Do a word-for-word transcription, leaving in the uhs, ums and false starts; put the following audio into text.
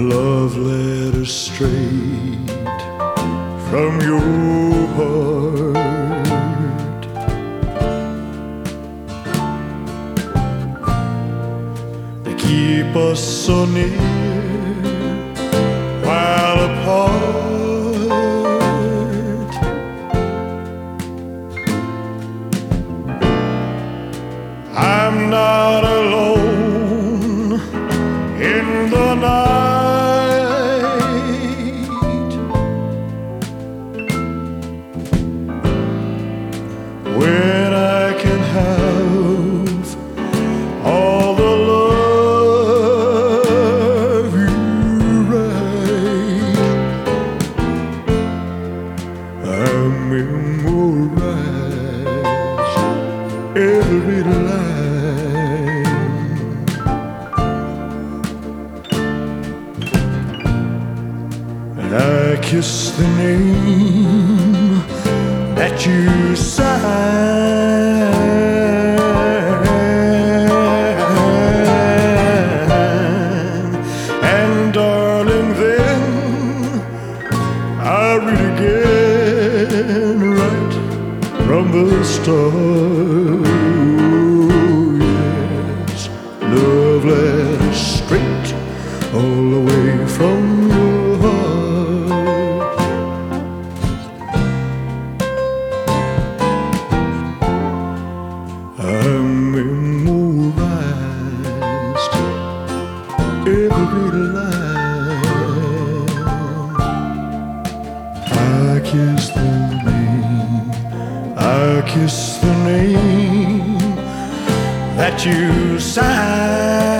love letter straight from your heart. They keep us so near while apart. I'm not alone in the night when I can have all the love you write. I memorize every line. I kiss the name that you sign, and darling, then I read again right from the start. Yes, love letters straight all the way from your heart. I memorized every line. I kiss the name, I kiss the name that you signed.